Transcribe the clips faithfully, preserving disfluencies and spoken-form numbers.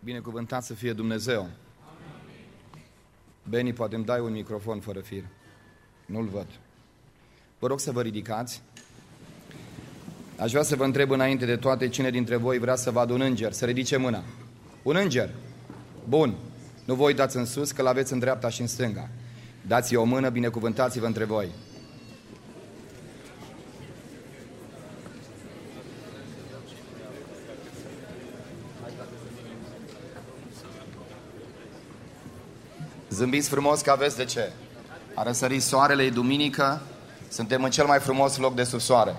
Binecuvântat să fie Dumnezeu. Beni, poate îmi dai un microfon fără fir. Nu-l văd. Vă rog să vă ridicați. Aș vrea să vă întreb înainte de toate cine dintre voi vrea să vadă un înger. Să ridice mâna. Un înger. Bun. Nu vă uitați în sus, că l-aveți în dreapta și în stânga. Dați-i o mână, binecuvântați-vă între voi. Zâmbiți frumos că aveți de ce. A răsărit soarele, e duminică, suntem în cel mai frumos loc de sub soare.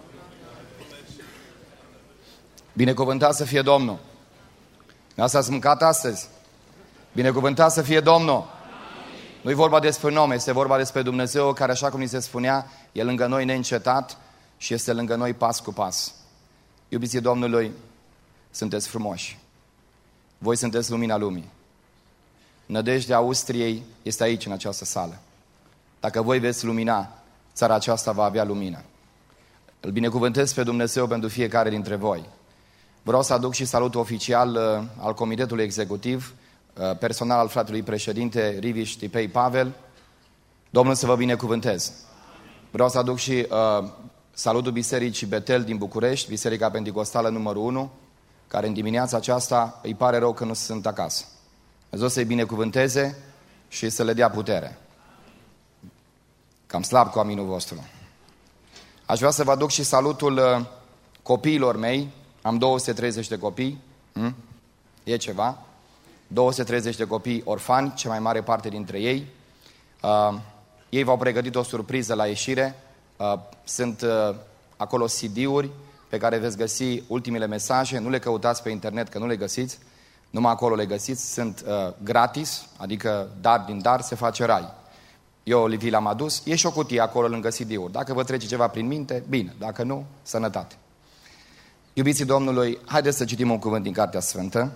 Binecuvântat să fie Domnul. Asta ați mâncat astăzi. Binecuvântat să fie Domnul. Nu-i vorba despre nume, este vorba despre Dumnezeu care, așa cum ni se spunea, e lângă noi neîncetat și este lângă noi pas cu pas. Iubiții Domnului, sunteți frumoși. Voi sunteți lumina lumii. Nădejdea Austriei este aici, în această sală. Dacă voi veți lumina, țara aceasta va avea lumină. Îl binecuvântez pe Dumnezeu pentru fiecare dintre voi. Vreau să aduc și salutul oficial uh, al Comitetului Executiv, uh, personal al fratelui președinte Riviș Tipei Pavel. Domnul să vă binecuvântez. Vreau să aduc și uh, salutul Bisericii Betel din București, Biserica Penticostală numărul unu, care în dimineața aceasta îi pare rău că nu sunt acasă. Dumnezeu să-i binecuvânteze și să le dea putere. Cam slab cu aminul vostru. Aș vrea să vă aduc și salutul uh, copiilor mei. Am două sute treizeci de copii. Hm? E ceva. două sute treizeci de copii orfani, cea mai mare parte dintre ei. Uh, ei v-au pregătit o surpriză la ieșire. Uh, sunt uh, acolo C D-uri pe care veți găsi ultimele mesaje. Nu le căutați pe internet, că nu le găsiți. Numai acolo le găsiți, sunt uh, gratis, adică dar din dar se face rai. Eu vi l-am adus, e și o cutie acolo lângă C D-uri. Dacă vă trece ceva prin minte, bine, dacă nu, sănătate. Iubiții Domnului, haideți să citim un cuvânt din Cartea Sfântă.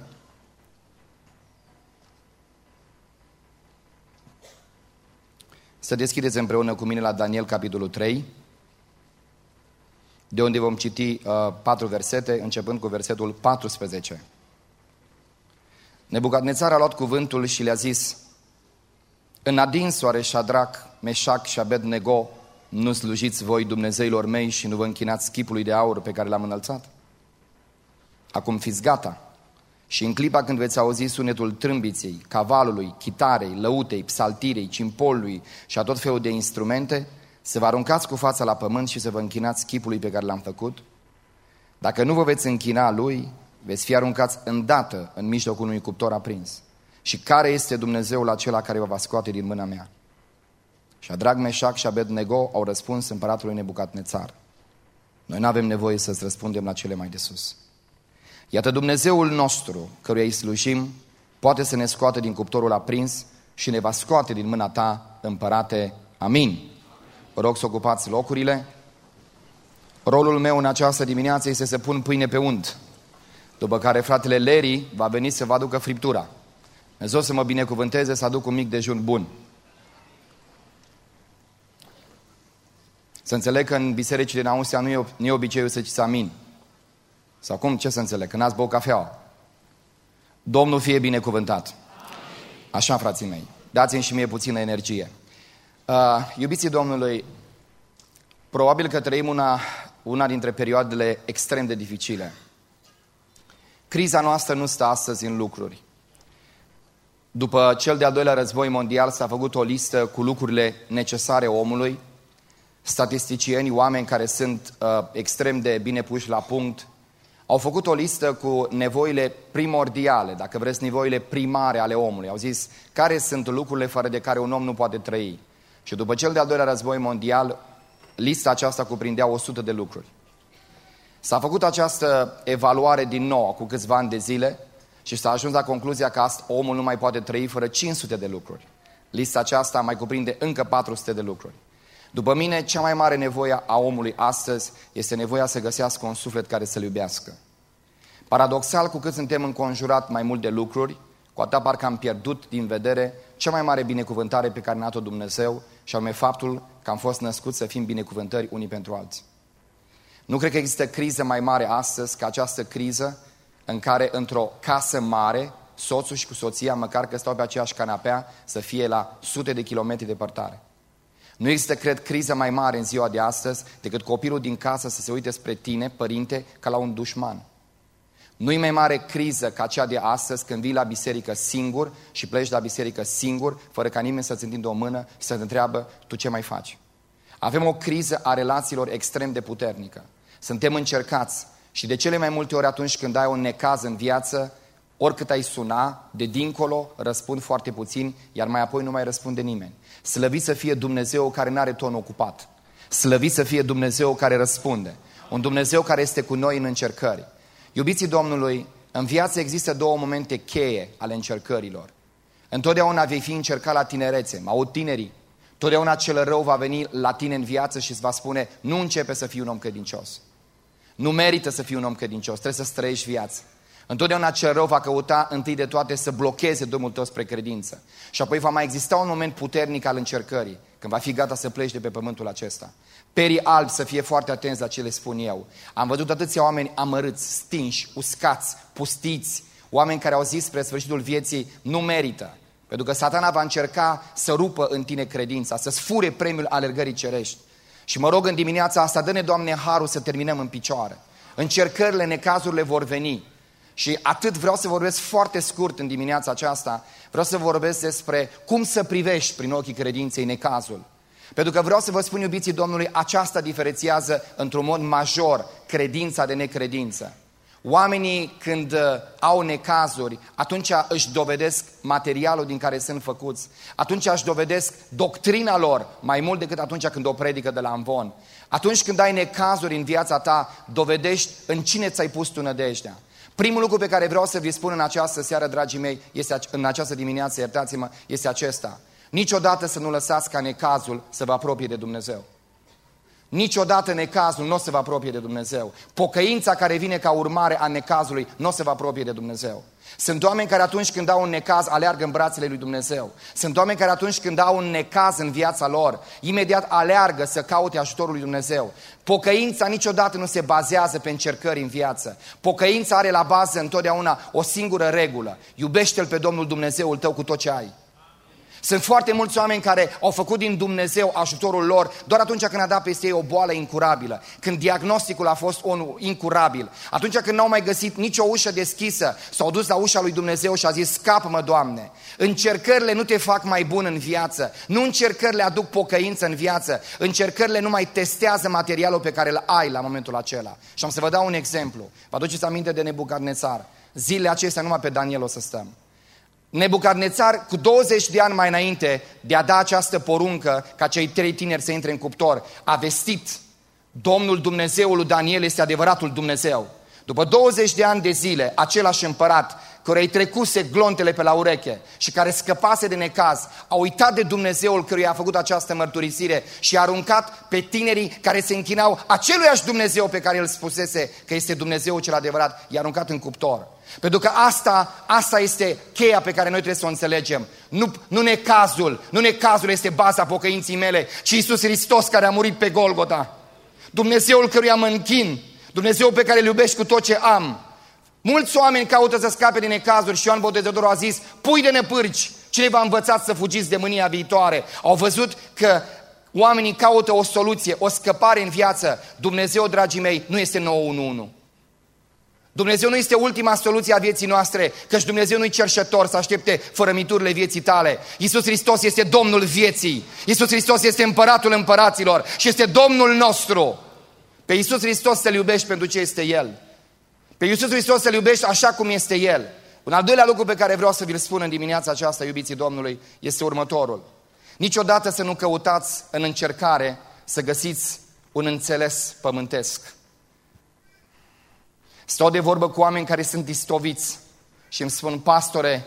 Să deschideți împreună cu mine la Daniel, capitolul trei, de unde vom citi uh, patru versete, începând cu versetul paisprezece. Nebucadnețar a luat cuvântul și le-a zis: în adinsoare Șadrac, Meșac și Abednego, nu slujiți voi Dumnezeilor mei și nu vă închinați chipului de aur pe care l-am înălțat? Acum fiți gata și în clipa când veți auzi sunetul trâmbiței, cavalului, chitarei, lăutei, psaltirei, cimpolului și a tot felul de instrumente, să vă aruncați cu fața la pământ și să vă închinați chipului pe care l-am făcut. Dacă nu vă veți închina lui, veți fi aruncați îndată în mijlocul unui cuptor aprins. Și care este Dumnezeul acela care vă va scoate din mâna mea? Șadrac, Meșac și Abednego au răspuns împăratului Nebucadnețar: noi nu avem nevoie să-ți răspundem la cele mai de sus. Iată, Dumnezeul nostru, căruia îi slujim, poate să ne scoate din cuptorul aprins și ne va scoate din mâna ta, împărate. Amin. Vă rog să ocupați locurile. Rolul meu în această dimineață este să pun pâine pe unt, după care fratele Leri va veni să vă aducă friptura. Dumnezeu să mă binecuvânteze să aduc un mic dejun bun. Să înțeleg că în bisericile din Austria nu e, nu e obiceiul să ciți amin. Sau cum? Ce să înțeleg? Că n-ați băut cafeaua. Domnul fie binecuvântat. Așa, frații mei. Dați-mi și mie puțină energie. Uh, iubiții Domnului, probabil că trăim una, una dintre perioadele extrem de dificile. Criza noastră nu stă astăzi în lucruri. După cel de-al doilea război mondial s-a făcut o listă cu lucrurile necesare omului. Statisticieni, oameni care sunt uh, extrem de bine puși la punct, au făcut o listă cu nevoile primordiale, dacă vreți, nevoile primare ale omului. Au zis care sunt lucrurile fără de care un om nu poate trăi. Și după cel de-al doilea război mondial, lista aceasta cuprindea o sută de lucruri. S-a făcut această evaluare din nou cu câțiva ani de zile și s-a ajuns la concluzia că omul nu mai poate trăi fără cinci sute de lucruri. Lista aceasta mai cuprinde încă patru sute de lucruri. După mine, cea mai mare nevoie a omului astăzi este nevoia să găsească un suflet care să-L iubească. Paradoxal, cu cât suntem înconjurat mai mult de lucruri, cu atâta parcă am pierdut din vedere cea mai mare binecuvântare pe care ne-a dat-o Dumnezeu, și anume faptul că am fost născuți să fim binecuvântări unii pentru alții. Nu cred că există criză mai mare astăzi ca această criză în care într-o casă mare, soțul și cu soția, măcar că stau pe aceeași canapea, să fie la sute de kilometri departare. Nu există, cred, criză mai mare în ziua de astăzi decât copilul din casă să se uite spre tine, părinte, ca la un dușman. Nu-i mai mare criză ca cea de astăzi când vii la biserică singur și pleci de la biserică singur, fără ca nimeni să-ți întindă o mână și să te întreabă, tu ce mai faci? Avem o criză a relațiilor extrem de puternică. Suntem încercați și de cele mai multe ori atunci când ai un necaz în viață, oricât ai suna, de dincolo răspund foarte puțin, iar mai apoi nu mai răspunde nimeni. Slăvit să fie Dumnezeu care nu are ton ocupat. Slăvit să fie Dumnezeu care răspunde. Un Dumnezeu care este cu noi în încercări. Iubiții Domnului, în viață există două momente cheie ale încercărilor. Întotdeauna vei fi încercat la tinerețe, mă aud tinerii. Totdeauna cel rău va veni la tine în viață și îți va spune, nu începe să fii un om credincios. Nu merită să fii un om credincios, trebuie să trăiești viața. Întotdeauna cel rău va căuta întâi de toate să blocheze drumul tău spre credință. Și apoi va mai exista un moment puternic al încercării, când va fi gata să pleci de pe pământul acesta. Perii albi să fie foarte atenți la ce le spun eu. Am văzut atâția oameni amărâți, stinși, uscați, pustiți, oameni care au zis spre sfârșitul vieții, nu merită. Pentru că Satana va încerca să rupă în tine credința, să-ți fure premiul alergării cerești. Și mă rog în dimineața asta, dă-ne, Doamne, harul să terminăm în picioare. Încercările, necazurile vor veni. Și atât vreau să vorbesc foarte scurt în dimineața aceasta, vreau să vorbesc despre cum să privești prin ochii credinței necazul. Pentru că vreau să vă spun, iubiții Domnului, aceasta diferențiază într-un mod major credința de necredință. Oamenii când au necazuri, atunci își dovedesc materialul din care sunt făcuți, atunci își dovedesc doctrina lor mai mult decât atunci când o predică de la amvon. Atunci când ai necazuri în viața ta, dovedești în cine ți-ai pus tu nădejdea. Primul lucru pe care vreau să vi spun în această seară, dragii mei, este, în această dimineață, iertați-mă, este acesta. Niciodată să nu lăsați ca necazul să vă apropie de Dumnezeu. Niciodată necazul nu o să vă apropie de Dumnezeu. Pocăința care vine ca urmare a necazului nu o să vă apropie de Dumnezeu. Sunt oameni care atunci când au un necaz aleargă în brațele lui Dumnezeu. Sunt oameni care atunci când au un necaz în viața lor, imediat aleargă să caute ajutorul lui Dumnezeu. Pocăința niciodată nu se bazează pe încercări în viață. Pocăința are la bază întotdeauna o singură regulă. Iubește-L pe Domnul Dumnezeul tău cu tot ce ai. Sunt foarte mulți oameni care au făcut din Dumnezeu ajutorul lor doar atunci când a dat peste ei o boală incurabilă, când diagnosticul a fost unul incurabil, atunci când n-au mai găsit nicio ușă deschisă, s-au dus la ușa lui Dumnezeu și a zis, scapă-mă, Doamne. Încercările nu te fac mai bun în viață, nu încercările aduc pocăință în viață, încercările nu mai testează materialul pe care îl ai la momentul acela. Și am să vă dau un exemplu. Vă aduceți aminte de Nebucadnețar? Zilele acestea numai pe Daniel o să stăm. Nebucadnețar, cu douăzeci de ani mai înainte de a da această poruncă ca cei trei tineri să intre în cuptor, a vestit, Domnul Dumnezeul lui Daniel este adevăratul Dumnezeu. După douăzeci de ani de zile, același împărat care îi trecuse glontele pe la ureche și care scăpase de necaz, a uitat de Dumnezeul căruia a făcut această mărturisire și a aruncat pe tinerii care se închinau aceluiași Dumnezeu pe care îl spusese că este Dumnezeul cel adevărat, i-a aruncat în cuptor. Pentru că asta, asta este cheia pe care noi trebuie să o înțelegem. Nu, nu necazul, nu necazul este baza pocăinții mele, ci Iisus Hristos care a murit pe Golgota. Dumnezeul căruia mă închin, Dumnezeul pe care îl iubești cu tot ce am. Mulți oameni caută să scape din necazuri și Ioan Botezătorul a zis, pui de năpârci, cine v-a învățat să fugiți de mânia viitoare? Au văzut că oamenii caută o soluție, o scăpare în viață. Dumnezeu, dragii mei, nu este nouă unu unu. Dumnezeu nu este ultima soluție a vieții noastre, căci Dumnezeu nu-i cerșător să aștepte fărămiturile vieții tale. Iisus Hristos este Domnul vieții. Iisus Hristos este împăratul împăraților și este Domnul nostru. Pe Iisus Hristos să-L iubești pentru ce este El. Pe Iisus Hristos să-L iubești așa cum este El. Un al doilea lucru pe care vreau să vi-l spun în dimineața aceasta, iubiții Domnului, este următorul. Niciodată să nu căutați în încercare să găsiți un înțeles pământesc. Stau de vorbă cu oameni care sunt distoviți și îmi spun, pastore,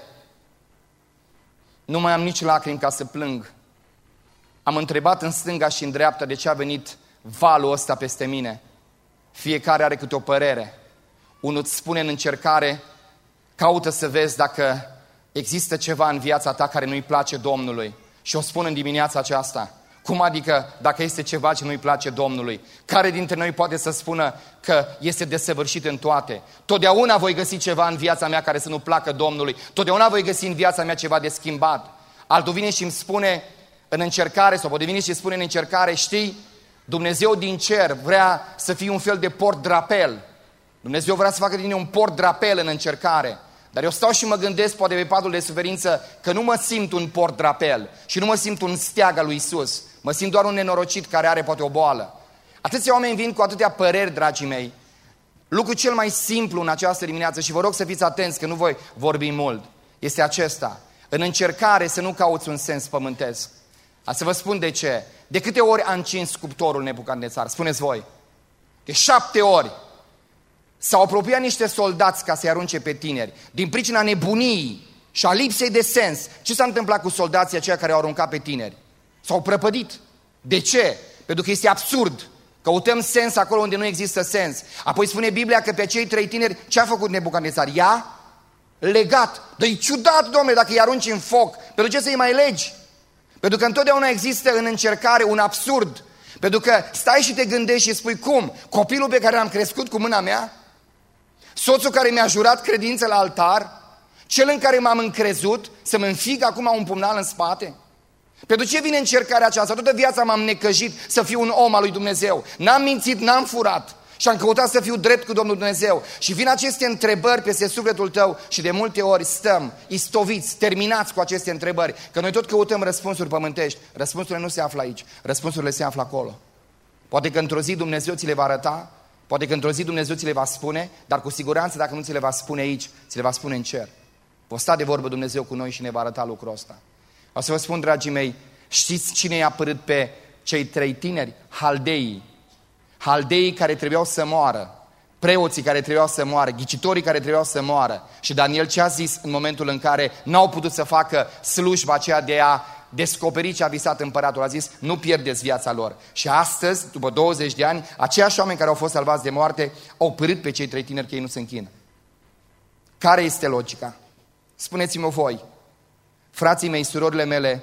nu mai am nici lacrimi ca să plâng. Am întrebat în stânga și în dreapta de ce a venit valul ăsta peste mine. Fiecare are câte o părere. Unul îți spune în încercare, caută să vezi dacă există ceva în viața ta care nu-i place Domnului. Și o spun în dimineața aceasta, Cum adică dacă este ceva ce nu-i place Domnului? Care dintre noi poate să spună că este desăvârșit în toate? Totdeauna voi găsi ceva în viața mea care să nu placă Domnului. Totdeauna voi găsi în viața mea ceva de schimbat. Altul vine și îmi spune în încercare, sau poate vine și îmi spune în încercare, știi, Dumnezeu din cer vrea să fii un fel de port drapel. Dumnezeu vrea să facă din tine un port drapel în încercare. Dar eu stau și mă gândesc, poate pe patul de suferință, că nu mă simt un port drapel și nu mă simt un steag al lui Iisus. Mă simt doar un nenorocit care are poate o boală. Atâția oameni vin cu atâtea păreri, dragii mei. Lucrul cel mai simplu în această dimineață, și vă rog să fiți atenți că nu voi vorbi mult, este acesta. În încercare să nu cauți un sens pământesc. A să vă spun de ce. De câte ori a încins cuptorul Nebucadnețar? Spuneți voi. De șapte ori. S-au apropiat niște soldați ca să-i arunce pe tineri. Din pricina nebuniei și a lipsei de sens. Ce s-a întâmplat cu soldații aceia care au aruncat pe tineri? S-au prăpădit. De ce? Pentru că este absurd. Căutăm sens acolo unde nu există sens. Apoi spune Biblia că pe cei trei tineri, ce a făcut Nebucadnețar? I-a legat. Dar e ciudat, Doamne, dacă îi arunci în foc. Pentru ce să-i mai legi? Pentru că întotdeauna există în încercare un absurd. Pentru că stai și te gândești și spui, cum? Copilul pe care l-am crescut cu mâna mea? Soțul care mi-a jurat credință la altar? Cel în care m-am încrezut să mă înfig acum un pumnal în spate? Pentru ce vine încercarea aceasta? Toată viața m-am necăjit să fiu un om al lui Dumnezeu. N-am mințit, n-am furat și am căutat să fiu drept cu Domnul Dumnezeu. Și vin aceste întrebări peste sufletul tău și de multe ori stăm istoviți, terminați cu aceste întrebări. Că noi tot căutăm răspunsuri pământești. Răspunsurile nu se află aici, răspunsurile se află acolo. Poate că într-o zi Dumnezeu ți le va arăta, poate că într-o zi Dumnezeu ți le va spune, dar cu siguranță dacă nu ți le va spune aici, ți le va spune în cer. Va sta de vorbă Dumnezeu cu noi și ne va arăta lucrul ăsta. O să vă spun, dragii mei, știți cine i-a apărât pe cei trei tineri? Haldeii. Haldeii care trebuiau să moară, preoții care trebuiau să moară, ghicitorii care trebuiau să moară. Și Daniel ce a zis în momentul în care n-au putut să facă slujba aceea de a descoperi ce a visat împăratul? A zis, nu pierdeți viața lor. Și astăzi, după douăzeci de ani, aceiași oameni care au fost salvați de moarte au părât pe cei trei tineri că ei nu se închină. Care este logica? Spuneți-mă voi, frații mei, surorile mele,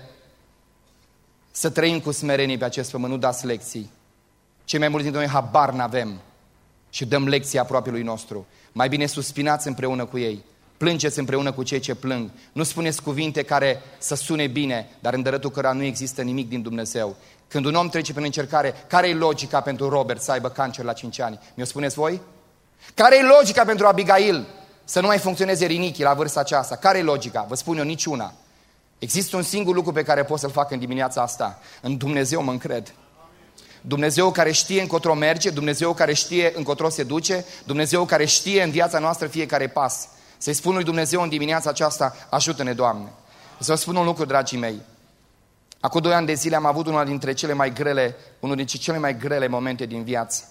să trăim cu smerenie pe acest pământ, nu dați lecții. Cei mai mulți dintre noi habar n-avem și dăm lecții aproapelui nostru. Mai bine suspinați împreună cu ei, plângeți împreună cu cei ce plâng. Nu spuneți cuvinte care să sune bine, dar în dărătul cărora nu există nimic din Dumnezeu. Când un om trece prin încercare, care e logica pentru Robert să aibă cancer la cinci ani? Mi-o spuneți voi? Care e logica pentru Abigail să nu mai funcționeze rinichii la vârsta aceasta? Care e logica? Vă spun eu, niciuna. Există un singur lucru pe care pot să-l fac în dimineața asta. În Dumnezeu mă încred. Dumnezeu care știe încotro merge, Dumnezeu care știe încotro se duce, Dumnezeu care știe în viața noastră fiecare pas. Să-i spun lui Dumnezeu în dimineața aceasta, ajută-ne, Doamne. Să vă spun un lucru, dragii mei. Acum doi ani de zile am avut una dintre cele mai grele, unul dintre cele mai grele momente din viață.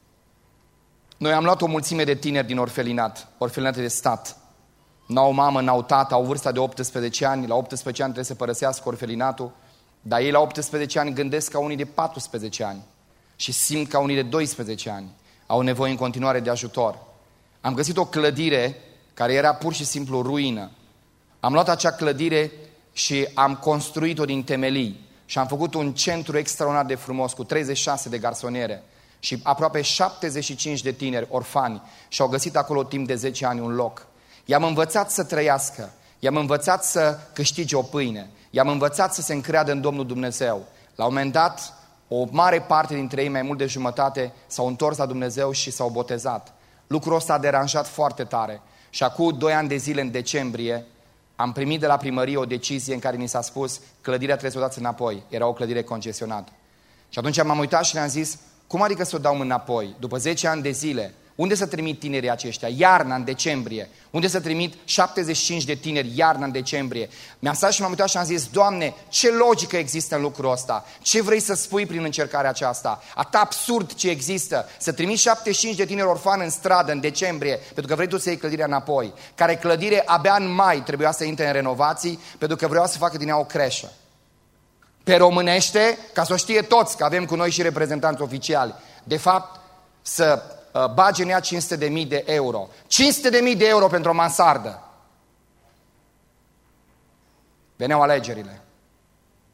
Noi am luat o mulțime de tineri din orfelinat, orfelinate de stat. N-au mamă, n-au tată, au vârsta de optsprezece ani, la optsprezece ani trebuie să părăsească orfelinatul, dar ei la optsprezece ani gândesc ca unii de paisprezece ani și simt ca unii de doisprezece ani. Au nevoie în continuare de ajutor. Am găsit o clădire care era pur și simplu ruină. Am luat acea clădire și am construit-o din temelii și am făcut un centru extraordinar de frumos cu treizeci și șase de garsoniere și aproape șaptezeci și cinci de tineri orfani și-au găsit acolo timp de zece ani un loc. I-am învățat să trăiască, i-am învățat să câștige o pâine, i-am învățat să se încreadă în Domnul Dumnezeu. La un moment dat, o mare parte dintre ei, mai mult de jumătate, s-au întors la Dumnezeu și s-au botezat. Lucrul ăsta a deranjat foarte tare. Și acum doi ani de zile, în decembrie, am primit de la primărie o decizie în care ni s-a spus clădirea trebuie să o dați înapoi. Era o clădire concesionată. Și atunci m-am uitat și le-am zis, cum adică să o dau înapoi? După zece ani de zile, unde să trimit tinerii aceștia? Iarna, în decembrie. Unde să trimit șaptezeci și cinci de tineri iarna, în decembrie? Mi-am stat și m-am uitat și am zis, Doamne, ce logică există în lucrul ăsta? Ce vrei să spui prin încercarea aceasta? Atât absurd ce există. Să trimiți șaptezeci și cinci de tineri orfani în stradă, în decembrie, pentru că vrei tu să iei clădirea înapoi. Care clădire abia în mai trebuia să intre în renovații, pentru că vreau să facă din ea o creșă. Pe românește, ca să o știe toți, că avem cu noi și reprezentanți oficiali. De fapt, să bage în ea cinci sute de mii de euro. cinci sute de mii de euro pentru o mansardă. Veneau alegerile.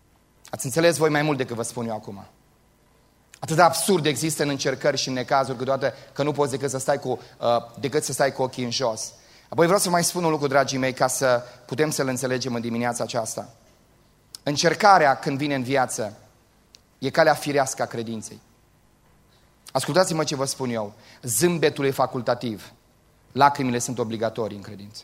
Ați înțeles voi mai mult decât vă spun eu acum. Atât de absurd există în încercări și în necazuri câteodată că nu poți decât să stai cu, uh, decât să stai cu ochii în jos. Apoi vreau să mai spun un lucru, dragii mei, ca să putem să-l înțelegem în dimineața aceasta. Încercarea când vine în viață e calea firească a credinței. Ascultați-mă ce vă spun eu. Zâmbetul e facultativ. Lacrimile sunt obligatorii în credință.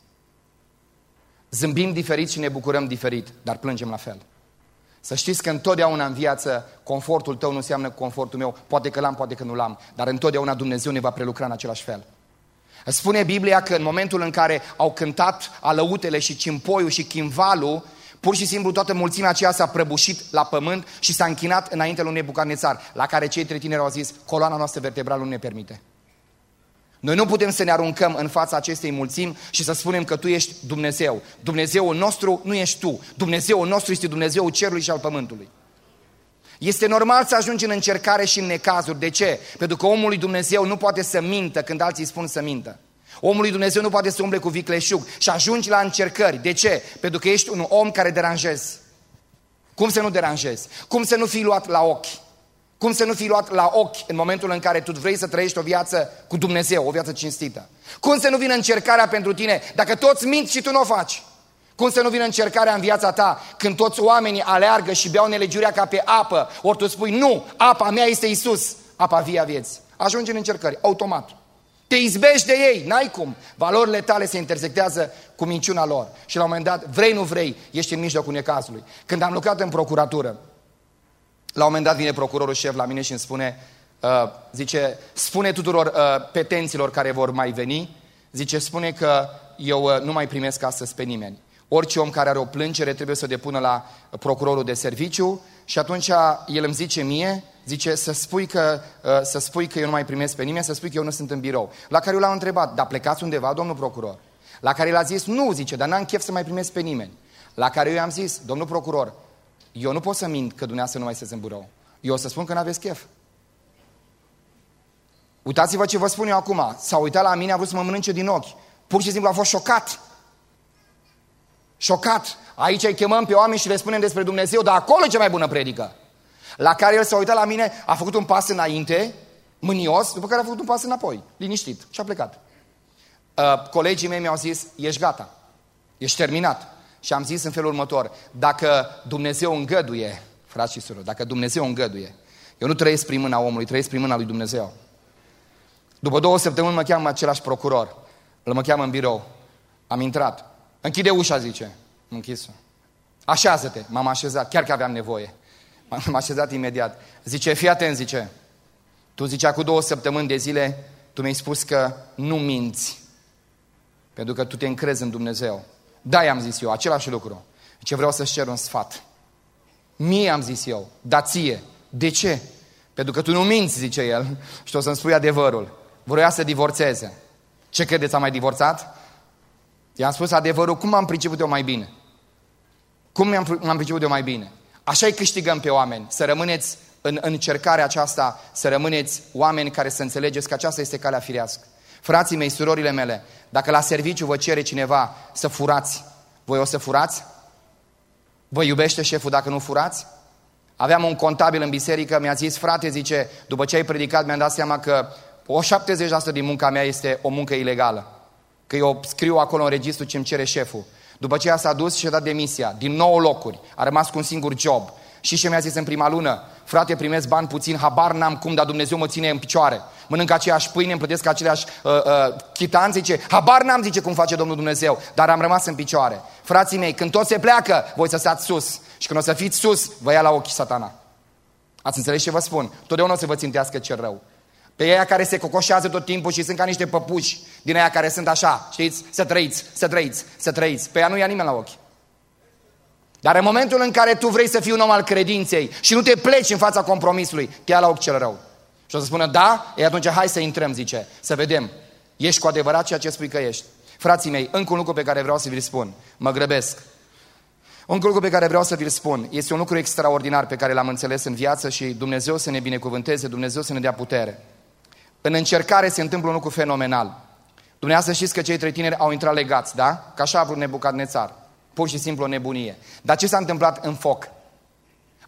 Zâmbim diferit și ne bucurăm diferit, dar plângem la fel. Să știți că întotdeauna în viață confortul tău nu înseamnă confortul meu. Poate că l-am, poate că nu l-am, dar întotdeauna Dumnezeu ne va prelucra în același fel. Spune Biblia că în momentul în care au cântat alăutele și cimpoiul și chimvalul, pur și simplu toată mulțimea aceea s-a prăbușit la pământ și s-a închinat înainte lui Nebucadnețar, la care cei trei tineri au zis, coloana noastră vertebrală nu ne permite. Noi nu putem să ne aruncăm în fața acestei mulțimi și să spunem că tu ești Dumnezeu. Dumnezeul nostru nu ești tu. Dumnezeul nostru este Dumnezeul cerului și al pământului. Este normal să ajungi în încercare și în necazuri. De ce? Pentru că omul lui Dumnezeu nu poate să mintă când alții spun să mintă. Omul lui Dumnezeu nu poate să umble cu vicleșug și ajungi la încercări. De ce? Pentru că ești un om care deranjezi. Cum să nu deranjezi? Cum să nu fii luat la ochi? Cum să nu fii luat la ochi în momentul în care tu vrei să trăiești o viață cu Dumnezeu, o viață cinstită? Cum să nu vină încercarea pentru tine dacă toți mint și tu nu o faci? Cum să nu vină încercarea în viața ta când toți oamenii aleargă și beau nelegiuirea ca pe apă? Ori tu spui, nu, apa mea este Iisus, apa via vieții. Ajungi în încercări, automat. Te izbești de ei, n-ai cum. Valorile tale se intersectează cu minciuna lor. Și la un moment dat, vrei, nu vrei, ești în mijlocul necazului. Când am lucrat în procuratură, la un moment dat vine procurorul șef la mine și îmi spune, uh, zice, spune tuturor uh, petenților care vor mai veni, zice, spune că eu uh, nu mai primesc astăzi pe nimeni. Orice om care are o plângere trebuie să o depună la procurorul de serviciu și atunci el îmi zice mie, zice, să spui că, uh, să spui că eu nu mai primesc pe nimeni, să spui că eu nu sunt în birou. La care eu l-am întrebat, dar plecați undeva, domnul procuror? La care el a zis, nu, zice, dar n-am chef să mai primesc pe nimeni. La care eu i-am zis, domnul procuror, eu nu pot să mint că dumneavoastră nu mai sunteți în birou. Eu o să spun că n-aveți chef. Uitați-vă ce vă spun eu acum. S-a uitat la mine, a vrut să mă mănânce din ochi. Pur și simplu a fost șocat. Șocat. Aici îi chemăm pe oameni și le spunem despre Dumnezeu, dar acolo e cea mai bună predică. La care el s-a uitat la mine, a făcut un pas înainte, mânios, după care a făcut un pas înapoi, liniștit, și a plecat. Uh, colegii mei mi-au zis, ești gata, ești terminat. Și am zis în felul următor, dacă Dumnezeu îngăduie, frați și surori, dacă Dumnezeu îngăduie, eu nu trăiesc prin mâna omului, trăiesc prin mâna lui Dumnezeu. După două săptămâni mă cheamă același procuror, îl mă cheamă în birou, am intrat, închide ușa, zice, am închis-o. Așează-te, m-am așezat, chiar că aveam nevoie, m-am așezat imediat. Zice, fii atent, zice, tu zicea cu două săptămâni de zile, tu mi-ai spus că nu minți, pentru că tu te încrezi în Dumnezeu. Da, i-am zis eu, același lucru. Ce vreau să-ți cer un sfat. Mie am zis eu, da ție. De ce? Pentru că tu nu minți, zice el, și o să-mi spui adevărul. Vroia să divorțeze. Ce credeți, am mai divorțat? I-am spus adevărul, cum am priceput eu mai bine? Cum m-am priceput eu mai bine? Așa-i câștigăm pe oameni, să rămâneți în încercarea aceasta, să rămâneți oameni care să înțelegeți că aceasta este calea firească. Frații mei, surorile mele, dacă la serviciu vă cere cineva să furați, voi o să furați? Vă iubește șeful dacă nu furați? Aveam un contabil în biserică, mi-a zis, frate, zice, după ce ai predicat mi-am dat seama că o șaptezeci la sută din munca mea este o muncă ilegală. Că eu scriu acolo în registru ce îmi cere șeful. După aceea s-a dus și a dat demisia, din nouă locuri, a rămas cu un singur job. Și ce mi-a zis în prima lună? Frate, primesc bani puțin, habar n-am cum, dar Dumnezeu mă ține în picioare. Mănânc aceeași pâine, îmi plătesc aceleași uh, uh, chitanți, zice, habar n-am, zice, cum face Domnul Dumnezeu, dar am rămas în picioare. Frații mei, când tot se pleacă, voi să stați sus. Și când o să fiți sus, vă ia la ochi Satana. Ați înțeles ce vă spun? Totdeauna o să vă țintească cel rău. Pe aia care se cocoșează tot timpul și sunt ca niște păpuși, din aia care sunt așa, știți? Să trăiți, să trăiți, să trăiți. Pe aia nu ia nimeni la ochi. Dar în momentul în care tu vrei să fii un om al credinței și nu te pleci în fața compromisului, te ia la ochi cel rău. Și o să spună, da, e atunci hai să intrăm, zice, să vedem. Ești cu adevărat ceea ce spui că ești. Frații mei, încă un lucru pe care vreau să vi-l spun, mă grăbesc. Încă un lucru pe care vreau să vi-l spun, este un lucru extraordinar pe care l-am înțeles în viață și Dumnezeu să ne binecuvânteze, Dumnezeu să ne dea putere. În încercare se întâmplă un lucru fenomenal. Dumneavoastră știți că cei trei tineri au intrat legați, da? Că așa a vrut Nebucadnețar. Pur și simplu o nebunie. Dar ce s-a întâmplat în foc?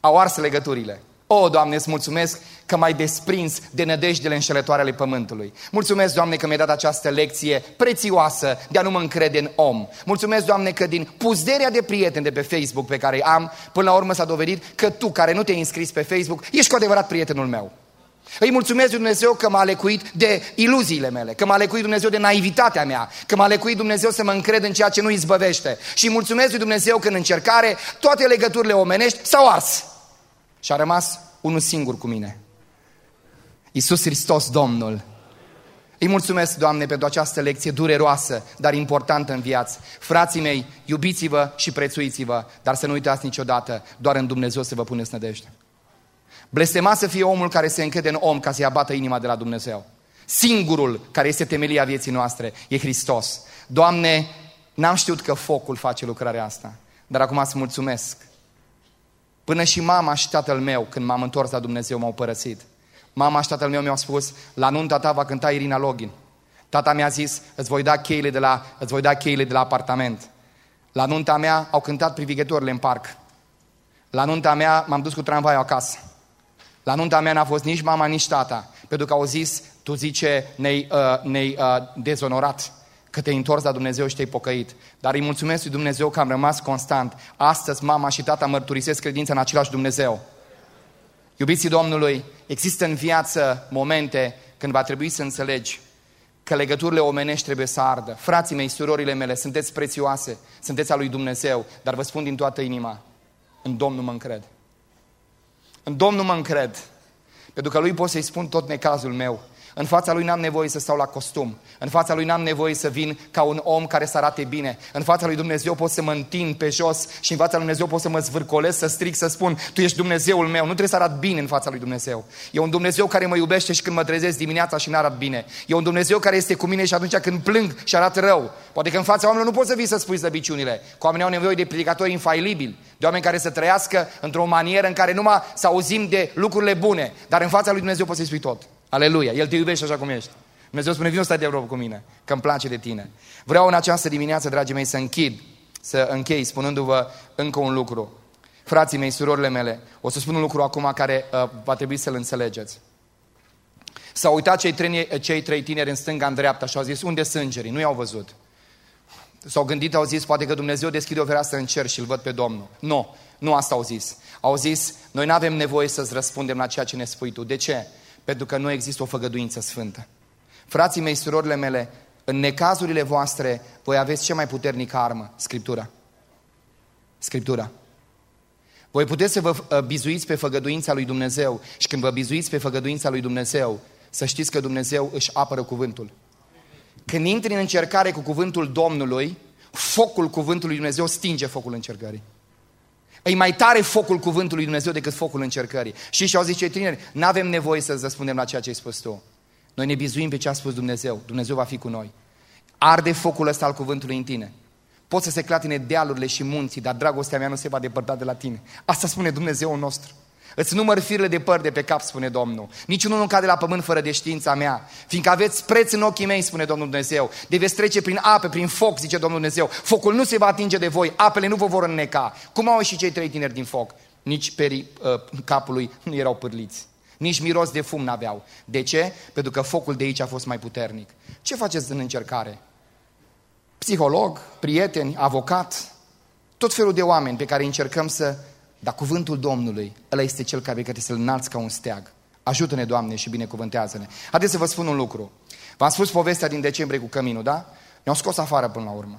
Au ars legăturile. O, Doamne, îți mulțumesc că m-ai desprins de nădejdele înșelătoare ale pământului. Mulțumesc, Doamne, că mi-ai dat această lecție prețioasă de a nu mă încrede în om. Mulțumesc, Doamne, că din puzderea de prieteni de pe Facebook pe care îi am, până la urmă s-a dovedit că Tu, care nu te-ai înscris pe Facebook, ești cu adevărat prietenul meu. Îi mulțumesc lui Dumnezeu că m-a lecuit de iluziile mele, că m-a lecuit Dumnezeu de naivitatea mea, că m-a lecuit Dumnezeu să mă încred în ceea ce nu izbăvește. Și îi mulțumesc lui Dumnezeu că în încercare toate legăturile omenești s-au ars. Și a rămas unul singur cu mine. Iisus Hristos, Domnul. Îi mulțumesc, Doamne, pentru această lecție dureroasă, dar importantă în viață. Frații mei, iubiți-vă și prețuiți-vă, dar să nu uitați niciodată, doar în Dumnezeu să vă puneți nădejde. Blestemat să fie omul care se încrede în om ca să-i abată inima de la Dumnezeu. Singurul care este temelia vieții noastre e Hristos. Doamne, n-am știut că focul face lucrarea asta, dar acum îți mulțumesc. Până și mama și tatăl meu, când m-am întors la Dumnezeu, m-au părăsit. Mama și tatăl meu mi-au spus, la nunta ta va cânta Irina Login. Tata mi-a zis, îți voi da cheile de la, îți voi da cheile de la apartament. La nunta mea au cântat privighetorile în parc. La nunta mea m-am dus cu tramvaiul acasă. La nunta mea n-a fost nici mama, nici tata, pentru că au zis, tu zice, ne-ai, uh, ne-ai uh, dezonorat, că te-ai întors la Dumnezeu și te-ai pocăit. Dar îi mulțumesc lui Dumnezeu că am rămas constant. Astăzi mama și tata mărturisesc credința în același Dumnezeu. Iubiții Domnului, există în viață momente când va trebui să înțelegi că legăturile omenești trebuie să ardă. Frații mei, surorile mele, sunteți prețioase, sunteți a lui Dumnezeu, dar vă spun din toată inima, în Domnul mă încred. În Domnul mă încred, pentru că Lui pot să-i spun tot necazul meu. În fața Lui n-am nevoie să stau la costum. În fața Lui n-am nevoie să vin ca un om care să arate bine. În fața Lui Dumnezeu pot să mă întind pe jos și în fața Lui Dumnezeu pot să mă zvârcolesc, să strig, să spun, Tu ești Dumnezeul meu. Nu trebuie să arat bine în fața Lui Dumnezeu. E un Dumnezeu care mă iubește și când mă trezesc dimineața și n-arat bine. E un Dumnezeu care este cu mine și atunci când plâng și arată rău. Poate că în fața oamenilor nu poți să vii să spui slăbiciunile. Că oamenii au nevoie de predicatori infailibili, de oameni care să trăiască într-o manieră în care numai să auzim de lucrurile bune. Dar în fața Lui Dumnezeu poți să-i spui tot. Aleluia, El te iubește așa cum ești. Dumnezeu spune, vino stai de vorbă cu mine, că îmi place de tine. Vreau în această dimineață, dragii mei, să închid, să închei spunându-vă încă un lucru. Frații mei, surorile mele, o să spun un lucru acum care uh, va trebui să-l înțelegeți. S-au uitat cei trei, cei trei tineri în stânga, în dreapta și au zis, unde sunt îngerii? Nu i-au văzut. S-au gândit, au zis, poate că Dumnezeu deschide o fereastră în cer și îl văd pe Domnul. Nu, nu asta au zis. Au zis, noi nu avem nevoie să-ți răspundem la ceea ce ne spui tu. De ce? Pentru că nu există o făgăduință sfântă. Frații mei, surorile mele, în necazurile voastre, voi aveți cea mai puternică armă, Scriptura. Scriptura. Voi puteți să vă bizuiți pe făgăduința lui Dumnezeu și când vă bizuiți pe făgăduința lui Dumnezeu, să știți că Dumnezeu își apără cuvântul. Când intri în încercare cu cuvântul Domnului, focul cuvântului Dumnezeu stinge focul încercării. E mai tare focul cuvântului Dumnezeu decât focul încercării. Și și-au zis cei tineri, n-avem nevoie să răspundem la ceea ce ai spus tu. Noi ne bizuim pe ce a spus Dumnezeu. Dumnezeu va fi cu noi. Arde focul ăsta al cuvântului în tine. Poți să se clatine dealurile și munții, dar dragostea mea nu se va depărta de la tine. Asta spune Dumnezeul nostru. Îți număr firele de păr de pe cap, spune Domnul. Niciunul nu cade la pământ fără de știința mea. Fiindcă aveți preț în ochii mei, spune Domnul Dumnezeu. De veți trece prin ape, prin foc, zice Domnul Dumnezeu. Focul nu se va atinge de voi, apele nu vă vor înneca. Cum au ieșit cei trei tineri din foc? Nici perii uh, capului nu erau pârliți. Nici miros de fum n-aveau. De ce? Pentru că focul de aici a fost mai puternic. Ce faceți în încercare? Psiholog, prieteni, avocat, tot felul de oameni pe care încercăm să... Dar cuvântul Domnului, ăla este cel care trebuie să-l înalți ca un steag. Ajută-ne, Doamne, și binecuvântează-ne. Haideți să vă spun un lucru. V-am spus povestea din decembrie cu căminul, da? Ne-au scos afară până la urmă.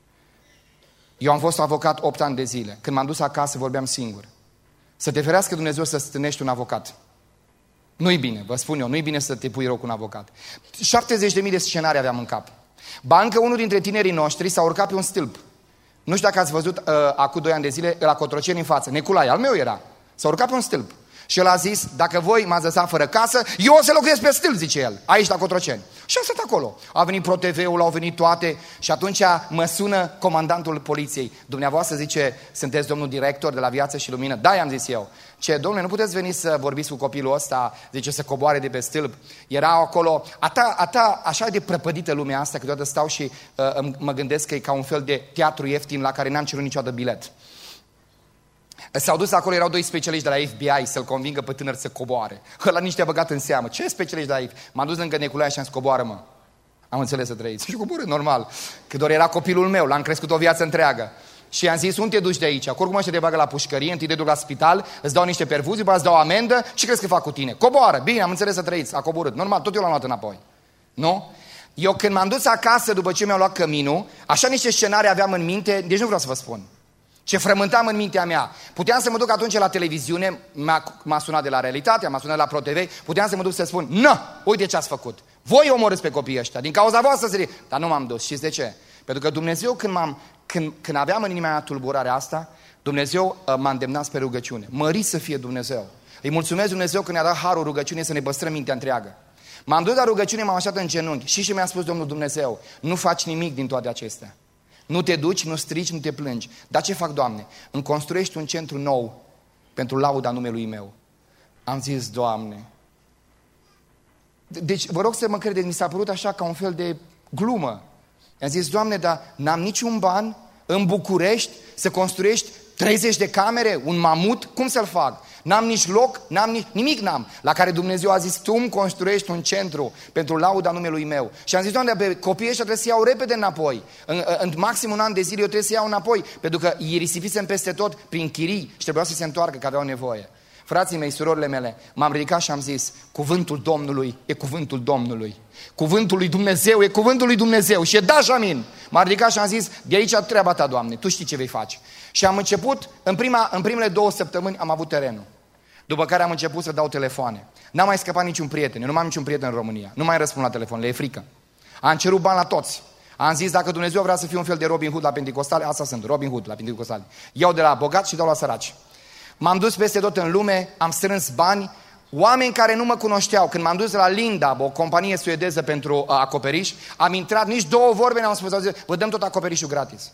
Eu am fost avocat opt ani de zile. Când m-am dus acasă, vorbeam singur. Să te ferească Dumnezeu să stânești un avocat. Nu-i bine, vă spun eu, nu-i bine să te pui rău cu un avocat. șaptezeci de mii de scenarii aveam în cap. Ba încă unul dintre tinerii noștri s-a urcat pe un stâlp. Nu știu dacă ați văzut uh, acum doi ani de zile la Cotroceni în față. Nicolae, al meu era. S-a urcat pe un stâlp. Și el a zis, dacă voi m-ați lăsat fără casă, eu o să locuiesc pe stâlp, zice el, aici la Cotroceni. Și a stat acolo. A venit ProTV-ul, au venit toate și atunci mă sună comandantul poliției. Dumneavoastră, zice, sunteți domnul director de la Viață și Lumină? Da, i-am zis eu. Ce, domnule, nu puteți veni să vorbiți cu copilul ăsta, zice, să coboare de pe stâlp. Era acolo, ata, ata, așa de prăpădită lumea asta, că deodată stau și uh, mă gândesc că e ca un fel de teatru ieftin la care n-am cerut niciodată bilet. S-au dus acolo, erau doi specialiști de la F B I să-l convingă pe tânăr să coboare. Ăla nici te-a băgat în seamă. Ce specialiști de la F B I? M-am dus lângă Neculaia și am zis, coboară-mă. Am înțeles să trăiți. Și coborât, normal. Că doar era copilul meu, l-am crescut o viață întreagă. Și i-am zis, unde te duci de aici? Că oricum ăștia te bagă la pușcărie, întâi te duc la spital, îți dau niște perfuzii, după îți dau amendă și crezi că fac cu tine? Coboară, bine, am înțeles să trăiți, a coborât. Normal, tot eu l-am luat înapoi. Nu? Eu când m-am dus acasă după ce mi-au luat căminul, așa niște scenarii aveam în minte, deci nu vreau să vă spun. Ce frământam în mintea mea. Puteam să mă duc atunci la televiziune, m-a, m-a sunat de la Realitate, m-a sunat de la ProTV, puteam să mă duc să spun, nu, uite ce ați făcut. Voi omorâți pe copiii ăștia, din cauza voastră să zic. Dar nu m-am dus. Știți de ce? Pentru că Dumnezeu, când, m-am, când, când aveam în inima mea tulburarea asta, Dumnezeu uh, m-a îndemnat spre rugăciune. Mărit să fie Dumnezeu. Îi mulțumesc Dumnezeu că ne-a dat harul rugăciune să ne păstrăm mintea întreagă. M-am dus la rugăciune, m-am așezat în genunchi și și mi-a spus Domnul Dumnezeu, nu faci nimic din toate acestea. Nu te duci, nu strici, nu te plângi. Dar ce fac, Doamne? Îmi construiești un centru nou pentru lauda numelui meu. Am zis, Doamne. Deci, vă rog să mă credeți, mi s-a părut așa ca un fel de glumă. I-am zis, Doamne, dar n-am niciun ban în București să construiești treizeci de camere, un mamut, cum să-l fac? N-am nici loc, n-am nici, nimic n-am. La care Dumnezeu a zis, tu îmi construiești un centru pentru lauda numelui meu. Și am zis, Doamne, pe copiii ăștia trebuie să iau repede înapoi. În, în maxim un an de zile eu trebuie să iau înapoi, pentru că îi risipisem peste tot prin chirii și trebuiau să se întoarcă, că aveau nevoie. Frații mei, surorile mele, m-am ridicat și am zis, cuvântul Domnului e cuvântul Domnului. Cuvântul lui Dumnezeu e cuvântul lui Dumnezeu. Și e da și amin. M-am ridicat și am zis, de aici treaba ta, Doamne, tu știi ce vei face. Și am început, în, prima, în primele două săptămâni am avut terenul. După care am început să dau telefoane. N-am mai scăpat niciun prieten, eu nu mai am niciun prieten în România. Nu mai răspund la telefon, le e frică. Am cerut bani la toți. Am zis, dacă Dumnezeu vrea să fiu un fel de Robin Hood la Pentecostale, asta sunt, Robin Hood la Pentecostale. Iau de la bogați și dau la săraci. M-am dus peste tot în lume, am strâns bani, oameni care nu mă cunoșteau. Când m-am dus la Lindab, o companie suedeză pentru uh, acoperiș, am intrat, nici două vorbe n-am spus, zis, vă dăm tot acoperișul gratis.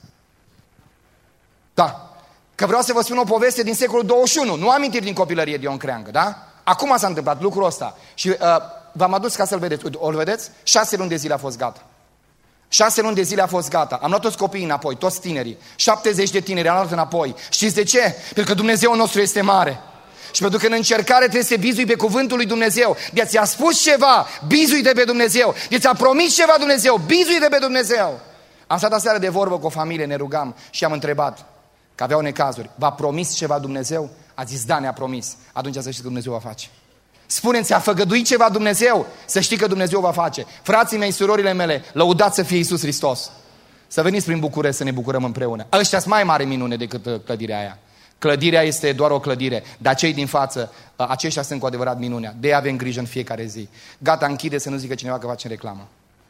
Da, că vreau să vă spun o poveste din secolul douăzeci și unu, nu amintiri din copilărie de Ion Creangă, da? Acum s-a întâmplat lucrul ăsta și uh, v-am adus ca să-l vedeți, o vedeți? Șase luni de zile a fost gata. Șase luni de zile a fost gata. Am luat toți copiii înapoi, toți tinerii. șaptezeci de tineri am luat înapoi. Știți de ce? Pentru că Dumnezeul nostru este mare. Și pentru că în încercare trebuie să bizui pe cuvântul lui Dumnezeu. De ți-a spus ceva, bizui-te pe Dumnezeu. De ți-a promis ceva Dumnezeu, bizui-te pe Dumnezeu. Am stat aseară de vorbă cu o familie, ne rugam și am întrebat, că aveau necazuri, v-a promis ceva Dumnezeu? A zis, da, ne-a promis. Atunci să știți că Dumnezeu va face. Spuneți, a făgăduit ceva Dumnezeu? Să știi că Dumnezeu va face. Frații mei, surorile mele, lăudați să fie Iisus Hristos. Să veniți prin București să ne bucurăm împreună. Ăștia-s mai mare minune decât clădirea aia. Clădirea este doar o clădire, dar cei din față, aceștia sunt cu adevărat minunea. De-aia avem grijă în fiecare zi. Gata, închide să nu zică cineva că face reclamă.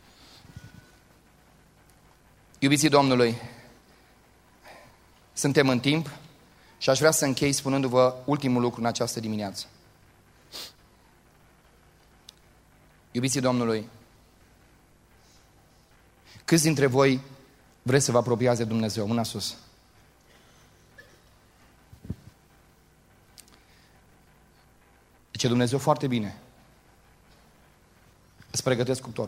Iubiții Domnului, suntem în timp și aș vrea să închei spunându-vă ultimul lucru în această dimineață. Iubiții Domnului, câți dintre voi vreți să vă apropiați de Dumnezeu? Mâna sus. Zice Dumnezeu foarte bine. Îți pregătesc cuptorul.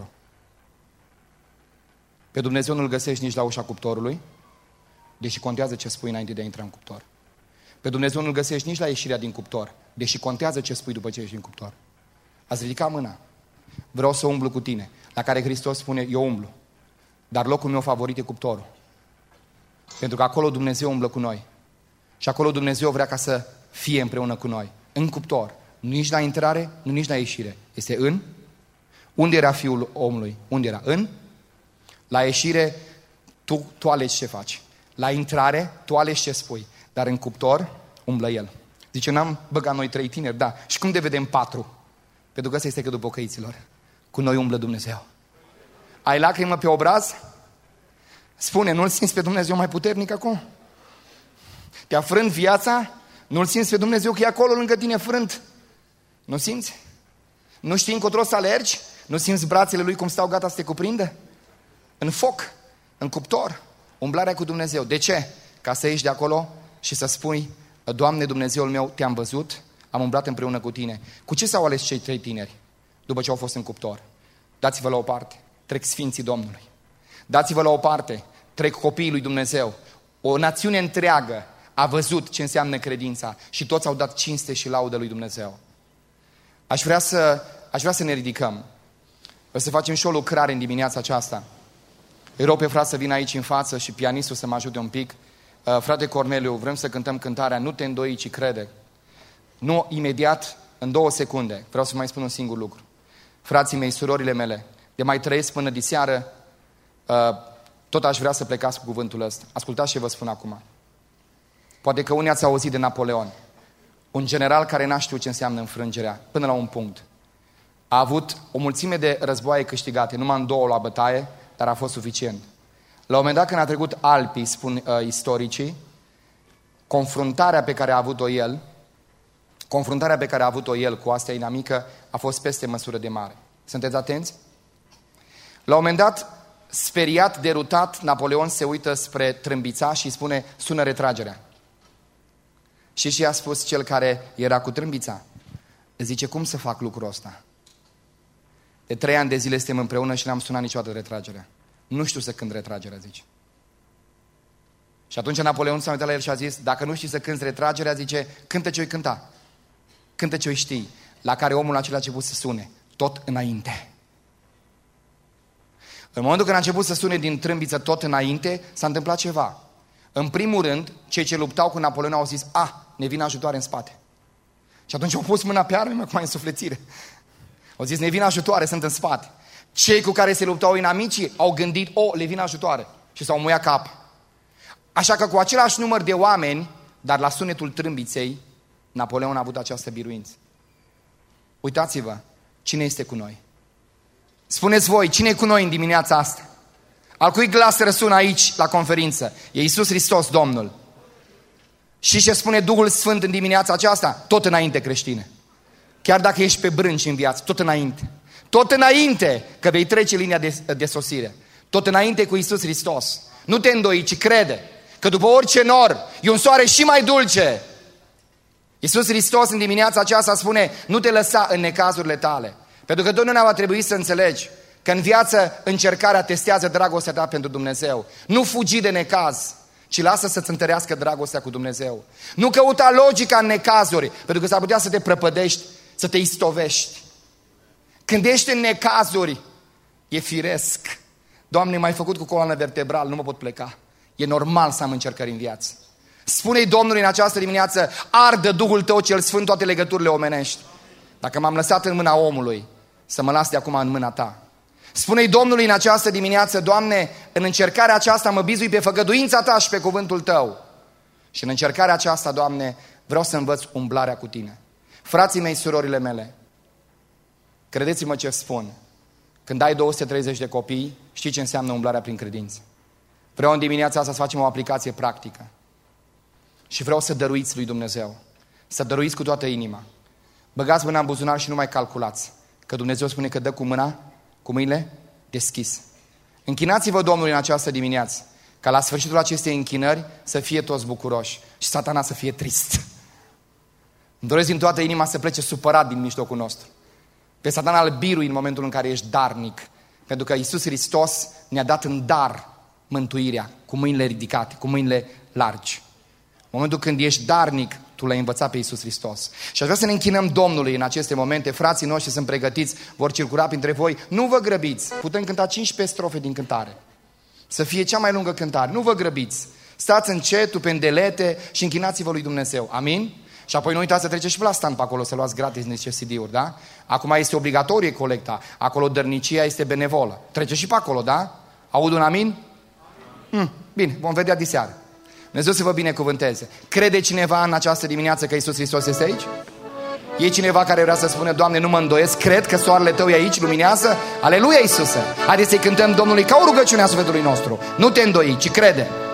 Pe Dumnezeu nu-L găsești nici la ușa cuptorului, deși contează ce spui înainte de a intra în cuptor. Pe Dumnezeu nu-L găsești nici la ieșirea din cuptor, deși contează ce spui după ce ieși din cuptor. Ați ridicat mâna. Vreau să umblu cu tine. La care Hristos spune, eu umblu. Dar locul meu favorit e cuptorul. Pentru că acolo Dumnezeu umblă cu noi. Și acolo Dumnezeu vrea ca să fie împreună cu noi. În cuptor. Nu nici la intrare, nu nici la ieșire. Este în. Unde era Fiul omului? Unde era? În. La ieșire, tu, tu alegi ce faci. La intrare, tu alegi ce spui. Dar în cuptor, umblă El. Zice, n-am băgat noi trei tineri, da. Și cum de vedem patru? Pentru că ăsta este cădul pocăiților. Cu noi umblă Dumnezeu. Ai lacrimă pe obraz? Spune, nu-L simți pe Dumnezeu mai puternic acum? Te-a frânt viața? Nu-L simți pe Dumnezeu că e acolo lângă tine frânt? Nu simți? Nu știi încotro să alergi? Nu simți brațele Lui cum stau gata să te cuprindă? În foc, în cuptor, umblarea cu Dumnezeu. De ce? Ca să ieși de acolo și să spui, Doamne Dumnezeul meu, te-am văzut, am umblat împreună cu tine. Cu ce s-au ales cei trei tineri după ce au fost în cuptor? Dați-vă la o parte, trec sfinții Domnului. Dați-vă la o parte, trec copiii lui Dumnezeu. O națiune întreagă a văzut ce înseamnă credința și toți au dat cinste și laudă lui Dumnezeu. Aș vrea să, aș vrea să ne ridicăm. O să facem și o lucrare în dimineața aceasta. Îi rog pe frate să vină aici în față și pianistul să mă ajute un pic. Uh, frate Corneliu, vrem să cântăm cântarea Nu te îndoi, ci crede. Nu imediat, în două secunde. Vreau să mai spun un singur lucru. Frații mei, surorile mele, de mai trăiesc până diseară, uh, tot aș vrea să plecați cu cuvântul ăsta. Ascultați ce vă spun acum. Poate că unii ați auzit de Napoleon. Un general care n-a știut ce înseamnă înfrângerea, până la un punct. A avut o mulțime de războaie câștigate, numai în două la bătaie, dar a fost suficient. La un moment dat, când a trecut Alpii, spun uh, istoricii, confruntarea pe care a avut-o el, confruntarea pe care a avut-o el cu astea inamică a fost peste măsură de mare. Sunteți atenți? La un moment dat, speriat, derutat, Napoleon se uită spre trâmbița și spune, sună retragerea. Și și a spus cel care era cu trâmbița. Zice, cum să fac lucrul ăsta? De trei ani de zile suntem împreună și n-am sunat niciodată retragerea. Nu știu să cânt retragerea, zice. Și atunci Napoleon s-a uitat la el și a zis, dacă nu știi să cânti retragerea, zice, cântă ce-o cânta. Cântă ce-o știi. La care omul acela a început să sune. Tot înainte. În momentul când a început să sune din trâmbiță tot înainte, s-a întâmplat ceva. În primul rând, cei ce luptau cu Napoleon au zis, ah, ne vine ajutoare în spate. Și atunci au pus mâna pe arme, acum în sufletire. Au zis, ne vine ajutoare, sunt în spate. Cei cu care se luptau inamicii au gândit, o, le vine ajutoare. Și s-au muiat cap. Așa că cu același număr de oameni, dar la sunetul trâmbiței, Napoleon a avut această biruință. Uitați-vă, cine este cu noi? Spuneți voi, cine e cu noi în dimineața asta? Al cui glas răsună aici la conferință? E Iisus Hristos, Domnul. Și ce spune Duhul Sfânt în dimineața aceasta? Tot înainte, creștine. Chiar dacă ești pe brânci în viață, tot înainte. Tot înainte, că vei trece linia de, de sosire. Tot înainte cu Iisus Hristos. Nu te îndoi, ci crede că după orice nor e un soare și mai dulce. Iisus Hristos în dimineața aceasta spune, nu te lăsa în necazurile tale. Pentru că totdeauna va trebui să înțelegi că în viață încercarea testează dragostea ta pentru Dumnezeu. Nu fugi de necaz, ci lasă să-ți întărească dragostea cu Dumnezeu. Nu căuta logica în necazuri, pentru că s-ar putea să te prăpădești, să te istovești. Când ești în necazuri, e firesc. Doamne, m-ai făcut cu coloană vertebrală, nu mă pot pleca. E normal să am încercări în viață. Spune-i Domnului în această dimineață, ardă Duhul Tău cel Sfânt toate legăturile omenești. Dacă m-am lăsat în mâna omului, să mă las de acum în mâna Ta. Spune-i Domnului în această dimineață, Doamne, în încercarea aceasta mă bizui pe făgăduința Ta și pe cuvântul Tău. Și în încercarea aceasta, Doamne, vreau să învăț umblarea cu Tine. Frații mei, surorile mele, credeți-mă ce spun. Când ai două sute treizeci de copii, știi ce înseamnă umblarea prin credință. Vreau în dimineața asta să facem o aplicație practică. Și vreau să dăruiți lui Dumnezeu. Să dăruiți cu toată inima. Băgați mâna în buzunar și nu mai calculați. Că Dumnezeu spune că dă cu mâna, cu mâinile deschise. Închinați-vă Domnului în această dimineață. Ca la sfârșitul acestei închinări să fie toți bucuroși. Și Satana să fie trist. Îmi doresc din toată inima să plece supărat din mijlocul nostru. Pe Satana îl birui în momentul în care ești darnic. Pentru că Iisus Hristos ne-a dat în dar mântuirea. Cu mâinile ridicate, cu mâinile largi. În momentul când ești darnic, tu l-ai învățat pe Iisus Hristos. Și aș vrea să ne închinăm Domnului în aceste momente. Frații noștri sunt pregătiți, vor circula printre voi. Nu vă grăbiți. Putem cânta cincisprezece strofe din cântare. Să fie cea mai lungă cântare. Nu vă grăbiți. Stați încetul, pe îndelete și închinați-vă lui Dumnezeu. Amin? Și apoi nu uitați să treceți și pe la stand pe acolo, să luați gratis niște C D-uri, da? Acum este obligatorie colecta. Acolo dărnicia este benevolă. Treceți și pe acolo, da? Aud un amin? Hmm, bine, vom vedea diseară. Dumnezeu să vă binecuvânteze. Crede cineva în această dimineață că Iisus Hristos este aici? E cineva care vrea să spună, Doamne, nu mă îndoiesc, cred că soarele Tău e aici, luminează? Aleluia, Iisuse! Haideți să-i cântăm Domnului ca o rugăciune a sufletului nostru. Nu te îndoi, ci crede.